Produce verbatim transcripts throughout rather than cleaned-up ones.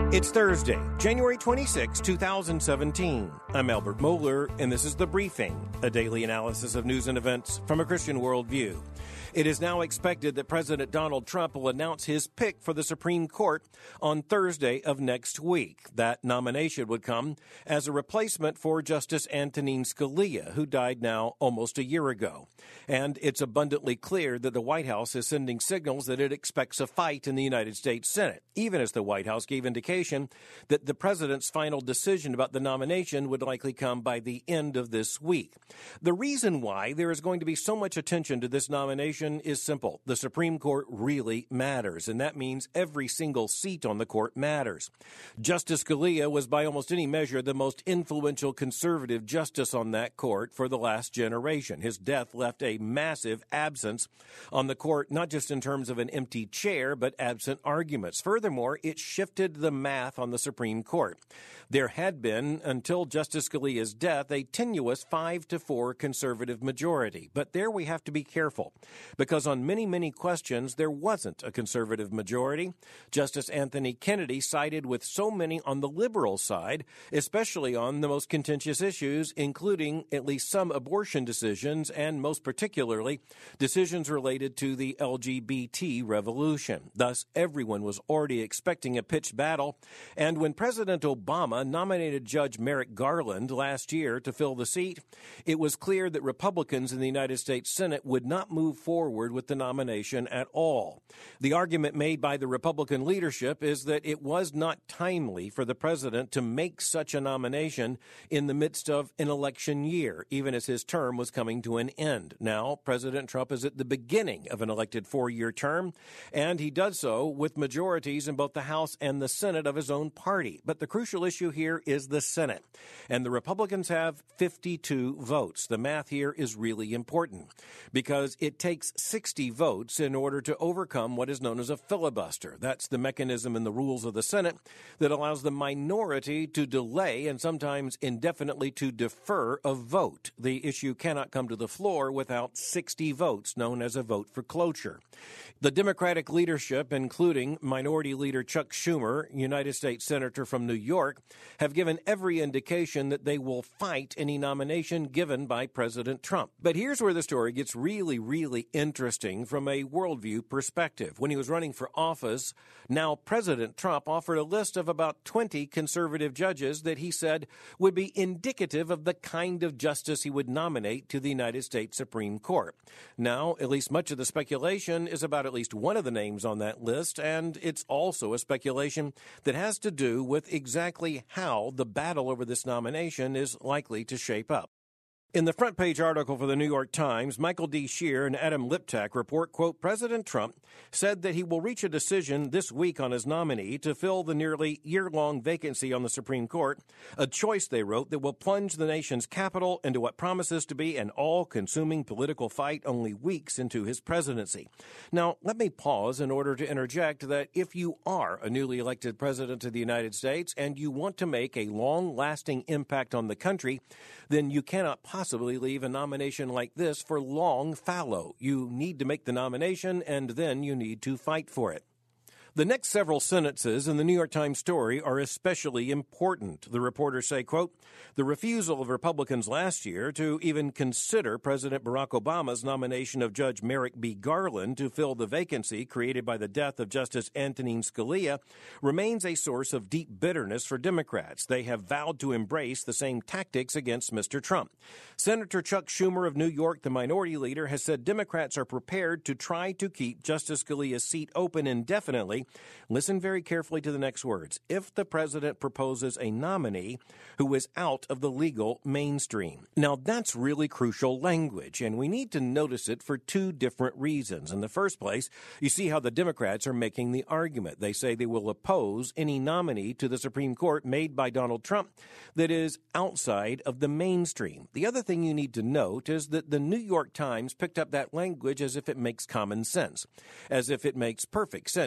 It's Thursday, January twenty-sixth, twenty seventeen. I'm Albert Mohler, and this is The Briefing, a daily analysis of news and events from a Christian worldview. It is now expected that President Donald Trump will announce his pick for the Supreme Court on Thursday of next week. That nomination would come as a replacement for Justice Antonin Scalia, who died now almost a year ago. And it's abundantly clear that the White House is sending signals that it expects a fight in the United States Senate, even as the White House gave indication that the president's final decision about the nomination would likely come by the end of this week. The reason why there is going to be so much attention to this nomination is simple. The Supreme Court really matters, and that means every single seat on the court matters. Justice Scalia was by almost any measure the most influential conservative justice on that court for the last generation. His death left a massive absence on the court, not just in terms of an empty chair, but absent arguments. Furthermore, it shifted the math on the Supreme Court. There had been, until Justice Scalia's death, a tenuous five to four conservative majority. But there we have to be careful, because on many, many questions, there wasn't a conservative majority. Justice Anthony Kennedy sided with so many on the liberal side, especially on the most contentious issues, including at least some abortion decisions, and most particularly, decisions related to the L G B T revolution. Thus, everyone was already expecting a pitched battle, and when President Obama nominated Judge Merrick Garland last year to fill the seat, it was clear that Republicans in the United States Senate would not move forward with the nomination at all. The argument made by the Republican leadership is that it was not timely for the president to make such a nomination in the midst of an election year, even as his term was coming to an end. Now, President Trump is at the beginning of an elected four-year term, and he does so with majorities in both the House and the Senate of his own party. But the crucial issue here is the Senate, and the Republicans have fifty-two votes. The math here is really important because it takes sixty votes in order to overcome what is known as a filibuster. That's the mechanism in the rules of the Senate that allows the minority to delay and sometimes indefinitely to defer a vote. The issue cannot come to the floor without sixty votes, known as a vote for cloture. The Democratic leadership, including Minority Leader Chuck Schumer, United States Senator from New York, have given every indication that they will fight any nomination given by President Trump. But here's where the story gets really, really interesting from a worldview perspective. When he was running for office, now President Trump offered a list of about twenty conservative judges that he said would be indicative of the kind of justice he would nominate to the United States Supreme Court. Now, at least much of the speculation is about at least one of the names on that list, and it's also a speculation that has to do with exactly how the battle over this nomination is likely to shape up. In the front page article for the New York Times, Michael D. Shear and Adam Liptak report, quote, President Trump said that he will reach a decision this week on his nominee to fill the nearly year-long vacancy on the Supreme Court, a choice, they wrote, that will plunge the nation's capital into what promises to be an all-consuming political fight only weeks into his presidency. Now, let me pause in order to interject that if you are a newly elected president of the United States and you want to make a long-lasting impact on the country, then you cannot possibly possibly leave a nomination like this for long fallow. You need to make the nomination, and then you need to fight for it. The next several sentences in the New York Times story are especially important. The reporters say, quote, the refusal of Republicans last year to even consider President Barack Obama's nomination of Judge Merrick B. Garland to fill the vacancy created by the death of Justice Antonin Scalia remains a source of deep bitterness for Democrats. They have vowed to embrace the same tactics against Mister Trump. Senator Chuck Schumer of New York, the minority leader, has said Democrats are prepared to try to keep Justice Scalia's seat open indefinitely. Listen very carefully to the next words. If the president proposes a nominee who is out of the legal mainstream. Now, that's really crucial language, and we need to notice it for two different reasons. In the first place, you see how the Democrats are making the argument. They say they will oppose any nominee to the Supreme Court made by Donald Trump that is outside of the mainstream. The other thing you need to note is that the New York Times picked up that language as if it makes common sense, as if it makes perfect sense to everyone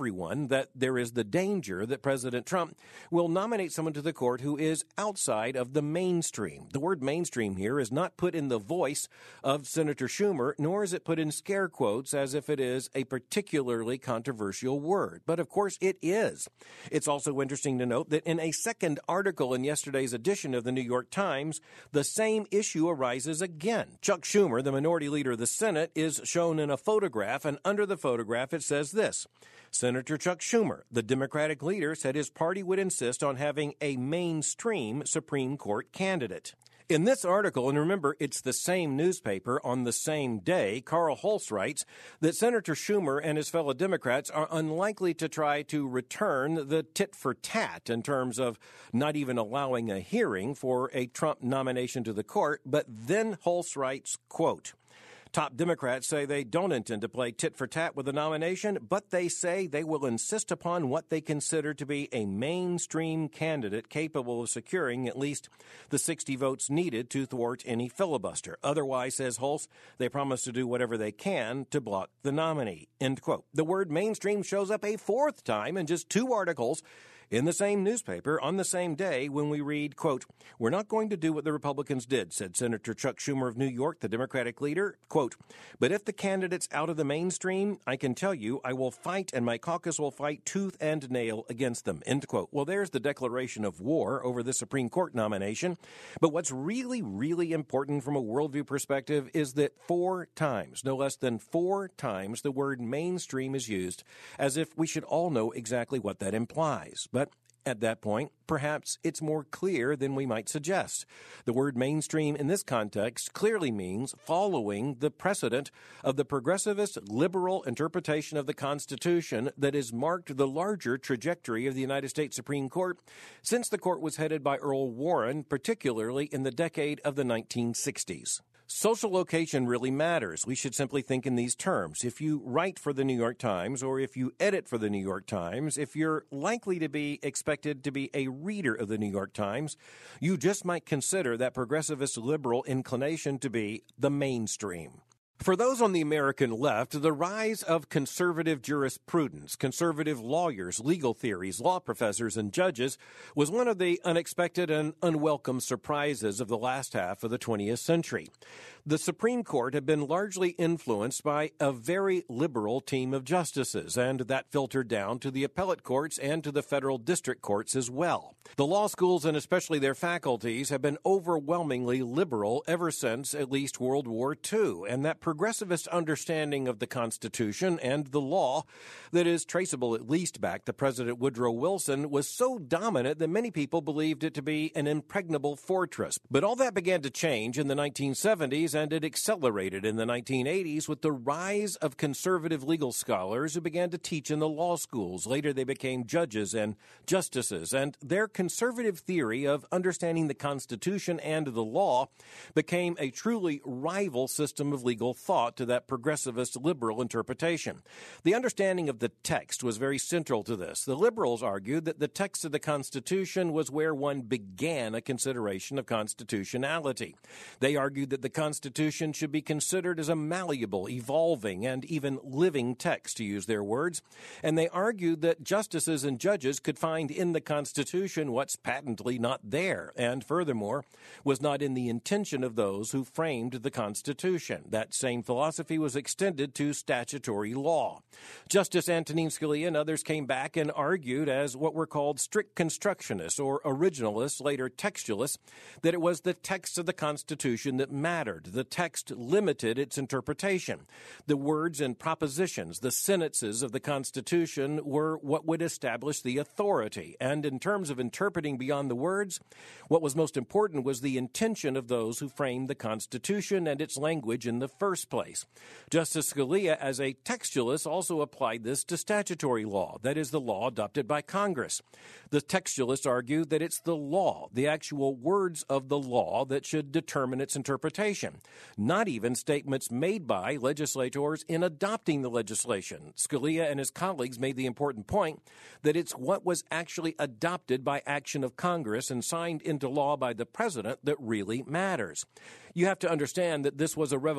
everyone that there is the danger that President Trump will nominate someone to the court who is outside of the mainstream. The word mainstream here is not put in the voice of Senator Schumer, nor is it put in scare quotes as if it is a particularly controversial word. But of course it is. It's also interesting to note that in a second article in yesterday's edition of the New York Times, the same issue arises again. Chuck Schumer, the minority leader of the Senate, is shown in a photograph, and under the photograph it says this: Senator Chuck Schumer, the Democratic leader, said his party would insist on having a mainstream Supreme Court candidate. In this article, and remember, it's the same newspaper on the same day, Carl Hulse writes that Senator Schumer and his fellow Democrats are unlikely to try to return the tit for tat in terms of not even allowing a hearing for a Trump nomination to the court. But then Hulse writes, quote, top Democrats say they don't intend to play tit for tat with the nomination, but they say they will insist upon what they consider to be a mainstream candidate capable of securing at least the sixty votes needed to thwart any filibuster. Otherwise, says Hulse, they promise to do whatever they can to block the nominee. End quote. The word mainstream shows up a fourth time in just two articles in the same newspaper on the same day when we read, quote, we're not going to do what the Republicans did, said Senator Chuck Schumer of New York, the Democratic leader, quote, but if the candidate's out of the mainstream, I can tell you I will fight and my caucus will fight tooth and nail against them, end quote. Well, there's the declaration of war over the Supreme Court nomination. But what's really, really important from a worldview perspective is that four times, no less than four times, the word mainstream is used as if we should all know exactly what that implies. But at that point, perhaps it's more clear than we might suggest. The word mainstream in this context clearly means following the precedent of the progressivist liberal interpretation of the Constitution that has marked the larger trajectory of the United States Supreme Court since the court was headed by Earl Warren, particularly in the decade of the nineteen sixties. Social location really matters. We should simply think in these terms. If you write for the New York Times or if you edit for the New York Times, if you're likely to be expected to be a reader of the New York Times, you just might consider that progressivist liberal inclination to be the mainstream. For those on the American left, the rise of conservative jurisprudence, conservative lawyers, legal theories, law professors, and judges was one of the unexpected and unwelcome surprises of the last half of the twentieth century. The Supreme Court had been largely influenced by a very liberal team of justices, and that filtered down to the appellate courts and to the federal district courts as well. The law schools, and especially their faculties, have been overwhelmingly liberal ever since at least World War Two, and that progressivist understanding of the Constitution and the law that is traceable at least back to President Woodrow Wilson was so dominant that many people believed it to be an impregnable fortress. But all that began to change in the nineteen seventies, and it accelerated in the nineteen eighties with the rise of conservative legal scholars who began to teach in the law schools. Later they became judges and justices, and their conservative theory of understanding the Constitution and the law became a truly rival system of legal thought to that progressivist liberal interpretation. The understanding of the text was very central to this. The liberals argued that the text of the Constitution was where one began a consideration of constitutionality. They argued that the Constitution should be considered as a malleable, evolving, and even living text, to use their words. And they argued that justices and judges could find in the Constitution what's patently not there, and furthermore, was not in the intention of those who framed the Constitution. That same philosophy was extended to statutory law. Justice Antonin Scalia and others came back and argued as what were called strict constructionists or originalists, later textualists, that it was the text of the Constitution that mattered. The text limited its interpretation. The words and propositions, the sentences of the Constitution were what would establish the authority. And in terms of interpreting beyond the words, what was most important was the intention of those who framed the Constitution and its language in the first place. Justice Scalia, as a textualist, also applied this to statutory law, that is, the law adopted by Congress. The textualists argued that it's the law, the actual words of the law, that should determine its interpretation, not even statements made by legislators in adopting the legislation. Scalia and his colleagues made the important point that it's what was actually adopted by action of Congress and signed into law by the president that really matters. You have to understand that this was a revolution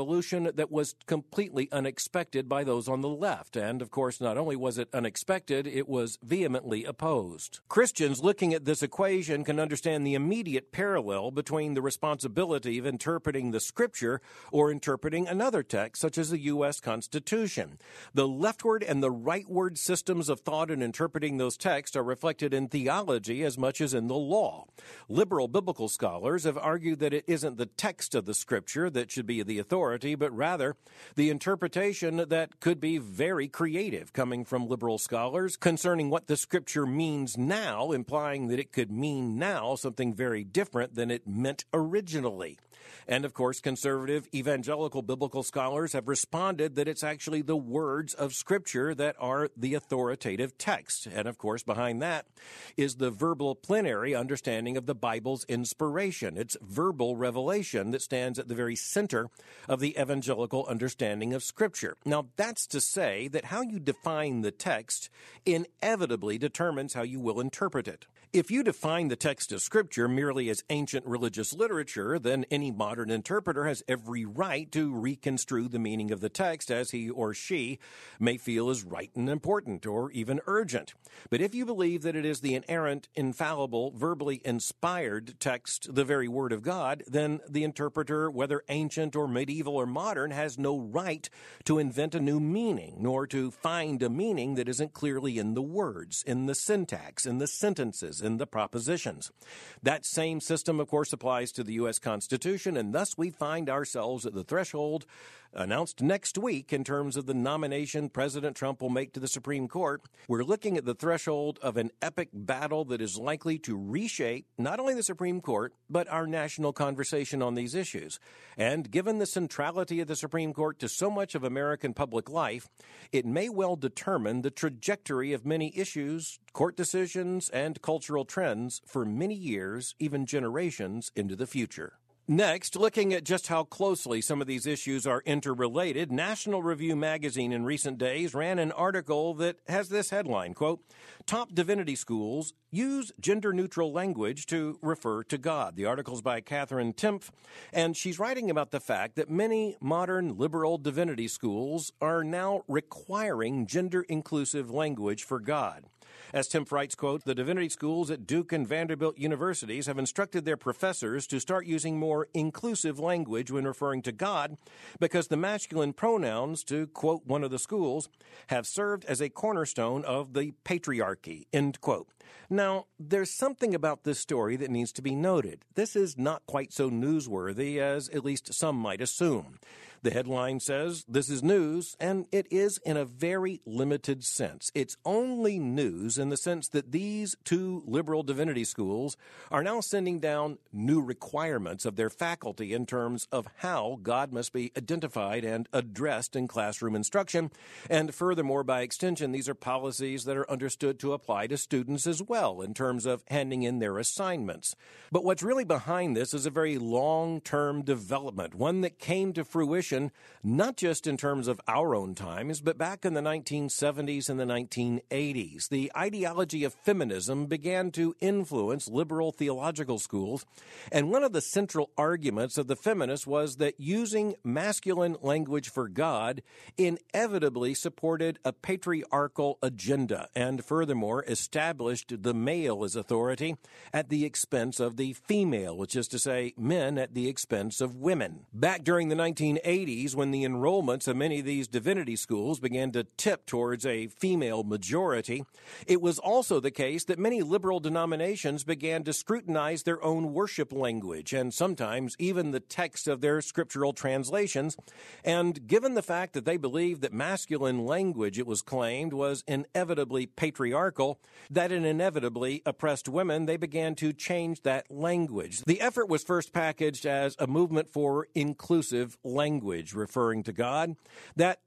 one that was completely unexpected by those on the left. And, of course, not only was it unexpected, it was vehemently opposed. Christians looking at this equation can understand the immediate parallel between the responsibility of interpreting the Scripture or interpreting another text, such as the U S Constitution. The leftward and the rightward systems of thought in interpreting those texts are reflected in theology as much as in the law. Liberal biblical scholars have argued that it isn't the text of the Scripture that should be the authority, but rather the interpretation that could be very creative coming from liberal scholars concerning what the Scripture means now, implying that it could mean now something very different than it meant originally. And, of course, conservative evangelical biblical scholars have responded that it's actually the words of Scripture that are the authoritative text. And, of course, behind that is the verbal plenary understanding of the Bible's inspiration. It's verbal revelation that stands at the very center of the evangelical understanding of Scripture. Now, that's to say that how you define the text inevitably determines how you will interpret it. If you define the text of Scripture merely as ancient religious literature, then any modern interpreter has every right to reconstrue the meaning of the text as he or she may feel is right and important or even urgent. But if you believe that it is the inerrant, infallible, verbally inspired text, the very Word of God, then the interpreter, whether ancient or medieval or modern, has no right to invent a new meaning, nor to find a meaning that isn't clearly in the words, in the syntax, in the sentences, in the propositions. That same system, of course, applies to the U S Constitution, and thus we find ourselves at the threshold announced next week in terms of the nomination President Trump will make to the Supreme Court. We're looking at the threshold of an epic battle that is likely to reshape not only the Supreme Court, but our national conversation on these issues. And given the centrality of the Supreme Court to so much of American public life, it may well determine the trajectory of many issues, court decisions, and cultural trends for many years, even generations into the future. Next, looking at just how closely some of these issues are interrelated, National Review magazine in recent days ran an article that has this headline, quote, "Top divinity schools use gender-neutral language to refer to God." The article's by Catherine Timpf, and she's writing about the fact that many modern liberal divinity schools are now requiring gender-inclusive language for God. As Timpf writes, quote, "The divinity schools at Duke and Vanderbilt universities have instructed their professors to start using more inclusive language when referring to God because the masculine pronouns, to quote one of the schools, have served as a cornerstone of the patriarchy," end quote. Now, there's something about this story that needs to be noted. This is not quite so newsworthy as at least some might assume. The headline says, "This is news," and it is in a very limited sense. It's only news in the sense that these two liberal divinity schools are now sending down new requirements of their faculty in terms of how God must be identified and addressed in classroom instruction. And furthermore, by extension, these are policies that are understood to apply to students as well in terms of handing in their assignments. But what's really behind this is a very long-term development, one that came to fruition not just in terms of our own times, but back in the nineteen seventies and the nineteen eighties. The ideology of feminism began to influence liberal theological schools, and one of the central arguments of the feminists was that using masculine language for God inevitably supported a patriarchal agenda, and furthermore established the male as authority at the expense of the female, which is to say, men at the expense of women. Back during the nineteen eighties, when the enrollments of many of these divinity schools began to tip towards a female majority, it was also the case that many liberal denominations began to scrutinize their own worship language and sometimes even the text of their scriptural translations. And given the fact that they believed that masculine language, it was claimed, was inevitably patriarchal, that it inevitably oppressed women, they began to change that language. The effort was first packaged as a movement for inclusive language, referring to God, that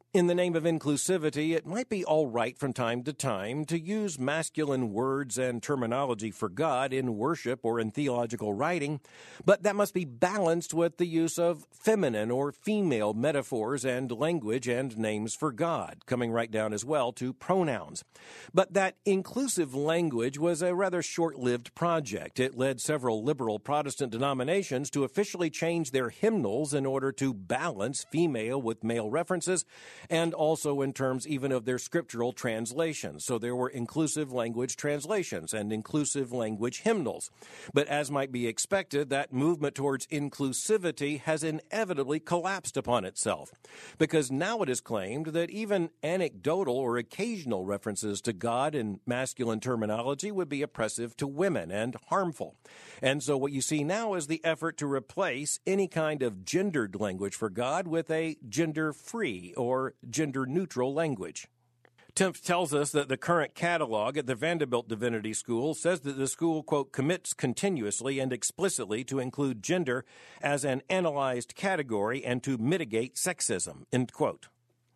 In the name of inclusivity, it might be all right from time to time to use masculine words and terminology for God in worship or in theological writing, but that must be balanced with the use of feminine or female metaphors and language and names for God, coming right down as well to pronouns. But that inclusive language was a rather short-lived project. It led several liberal Protestant denominations to officially change their hymnals in order to balance female with male references, and also in terms even of their scriptural translations. So there were inclusive language translations and inclusive language hymnals. But as might be expected, that movement towards inclusivity has inevitably collapsed upon itself, because now it is claimed that even anecdotal or occasional references to God in masculine terminology would be oppressive to women and harmful. And so what you see now is the effort to replace any kind of gendered language for God with a gender-free or gender-neutral language. Tempst tells us that the current catalog at the Vanderbilt Divinity School says that the school, quote, commits continuously and explicitly to include gender as an analyzed category and to mitigate sexism, end quote.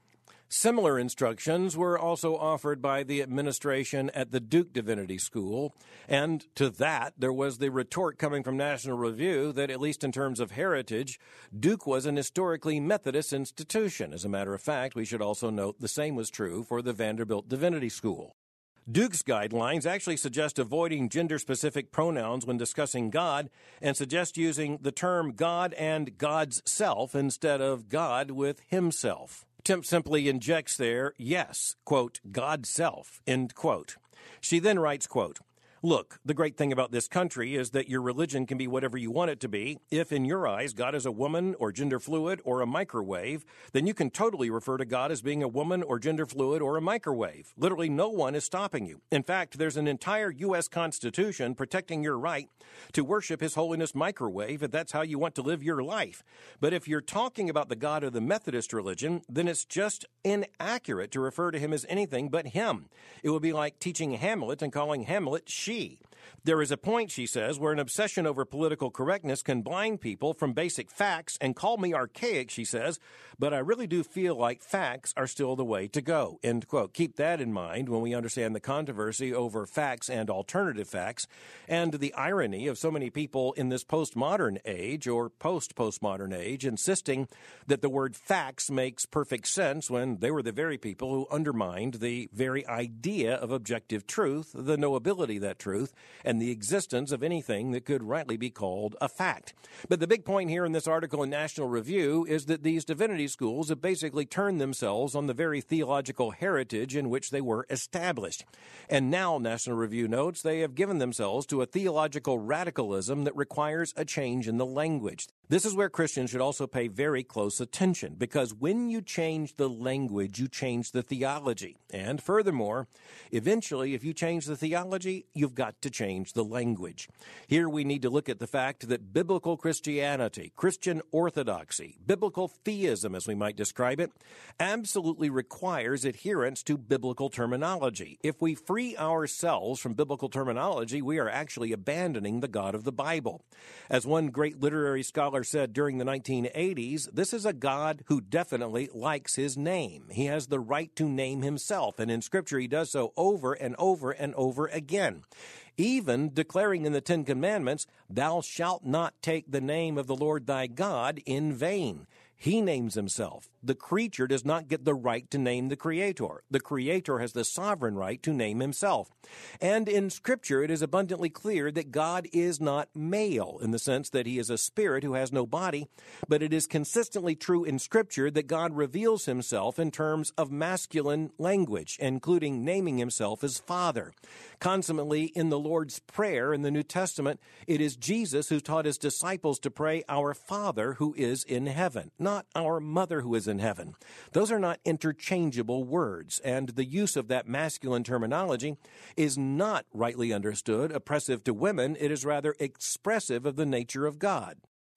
Similar instructions were also offered by the administration at the Duke Divinity School, and to that there was the retort coming from National Review that, at least in terms of heritage, Duke was an historically Methodist institution. As a matter of fact, we should also note the same was true for the Vanderbilt Divinity School. Duke's guidelines actually suggest avoiding gender-specific pronouns when discussing God and suggest using the term God and God's self instead of God with himself. Tempst simply injects there, yes, quote, God's self, end quote. She then writes, quote, look, the great thing about this country is that your religion can be whatever you want it to be. If, in your eyes, God is a woman or gender fluid or a microwave, then you can totally refer to God as being a woman or gender fluid or a microwave. Literally no one is stopping you. In fact, there's an entire U S Constitution protecting your right to worship His Holiness Microwave if that's how you want to live your life. But if you're talking about the God of the Methodist religion, then it's just inaccurate to refer to Him as anything but Him. It would be like teaching Hamlet and calling Hamlet she. There is a point, she says, where an obsession over political correctness can blind people from basic facts and call me archaic, she says, but I really do feel like facts are still the way to go, end quote. Keep that in mind when we understand the controversy over facts and alternative facts and the irony of so many people in this postmodern age or post-postmodern age insisting that the word facts makes perfect sense when they were the very people who undermined the very idea of objective truth, the knowability of that truth, and the existence of anything that could rightly be called a fact. But the big point here in this article in National Review is that these divinity schools have basically turned themselves on the very theological heritage in which they were established. And now, National Review notes, they have given themselves to a theological radicalism that requires a change in the language. This is where Christians should also pay very close attention, because when you change the language, you change the theology. And furthermore, eventually, if you change the theology, you've got to change the language. Here we need to look at the fact that biblical Christianity, Christian orthodoxy, biblical theism, as we might describe it, absolutely requires adherence to biblical terminology. If we free ourselves from biblical terminology, we are actually abandoning the God of the Bible. As one great literary scholar said during the nineteen eighties, this is a God who definitely likes His name. He has the right to name Himself, and in Scripture He does so over and over and over again, even declaring in the Ten Commandments, thou shalt not take the name of the Lord thy God in vain. He names Himself. The creature does not get the right to name the Creator. The Creator has the sovereign right to name Himself. And in Scripture, it is abundantly clear that God is not male in the sense that He is a spirit who has no body, but it is consistently true in Scripture that God reveals Himself in terms of masculine language, including naming Himself as Father. Consummately, in the Lord's Prayer in the New Testament, it is Jesus who taught His disciples to pray, Our Father who is in heaven, not Our Mother who is in heaven. Those are not interchangeable words, and the use of that masculine terminology is not rightly understood oppressive to women. It is rather expressive of the nature of God.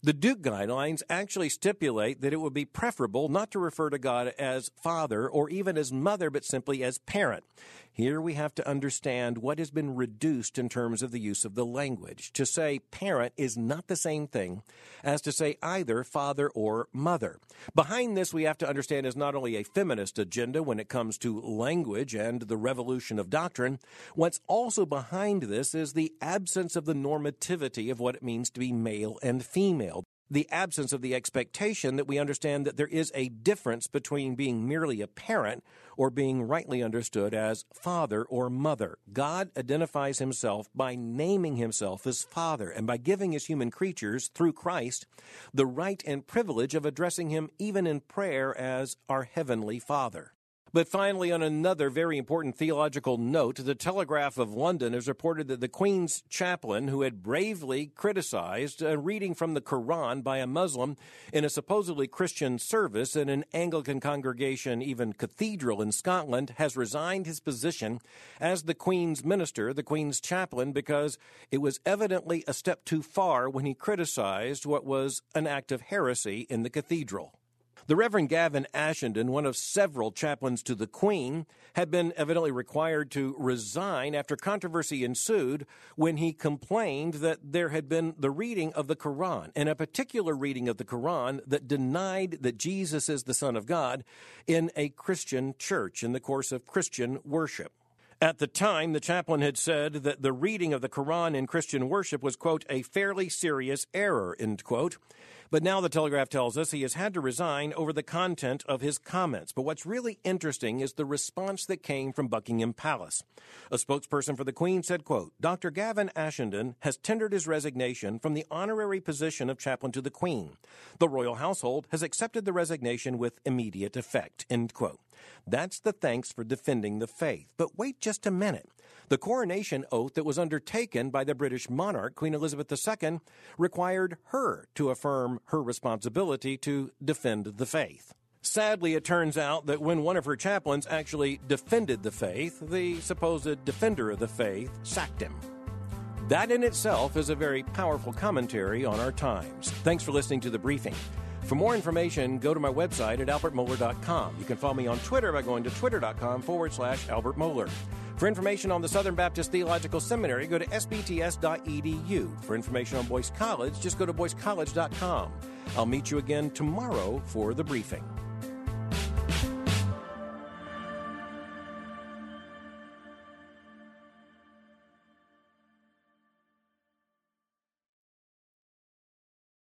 The Duke Guidelines actually stipulate that it would be preferable not to refer to God as Father or even as Mother, but simply as Parent. Here we have to understand what has been reduced in terms of the use of the language. To say parent is not the same thing as to say either father or mother. Behind this, we have to understand is not only a feminist agenda when it comes to language and the revolution of doctrine. What's also behind this is the absence of the normativity of what it means to be male and female. The absence of the expectation that we understand that there is a difference between being merely a parent or being rightly understood as father or mother. God identifies himself by naming himself as Father and by giving his human creatures, through Christ, the right and privilege of addressing him even in prayer as our Heavenly Father. But finally, on another very important theological note, the Telegraph of London has reported that the Queen's chaplain, who had bravely criticized a reading from the Quran by a Muslim in a supposedly Christian service in an Anglican congregation, even cathedral in Scotland, has resigned his position as the Queen's minister, the Queen's chaplain, because it was evidently a step too far when he criticized what was an act of heresy in the cathedral. The Reverend Gavin Ashenden, one of several chaplains to the Queen, had been evidently required to resign after controversy ensued when he complained that there had been the reading of the Quran, and a particular reading of the Quran that denied that Jesus is the Son of God in a Christian church in the course of Christian worship. At the time, the chaplain had said that the reading of the Quran in Christian worship was, quote, a fairly serious error, end quote. But now the Telegraph tells us he has had to resign over the content of his comments. But what's really interesting is the response that came from Buckingham Palace. A spokesperson for the Queen said, quote, Doctor Gavin Ashenden has tendered his resignation from the honorary position of chaplain to the Queen. The royal household has accepted the resignation with immediate effect, end quote. That's the thanks for defending the faith. But wait just a minute. The coronation oath that was undertaken by the British monarch, Queen Elizabeth the Second, required her to affirm her responsibility to defend the faith. Sadly, it turns out that when one of her chaplains actually defended the faith, the supposed defender of the faith sacked him. That in itself is a very powerful commentary on our times. Thanks for listening to The Briefing. For more information, go to my website at albert mohler dot com. You can follow me on Twitter by going to twitter.com forward slash Albert Mohler. For information on the Southern Baptist Theological Seminary, go to s b t s dot e d u. For information on Boyce College, just go to boyce college dot com. I'll meet you again tomorrow for The Briefing.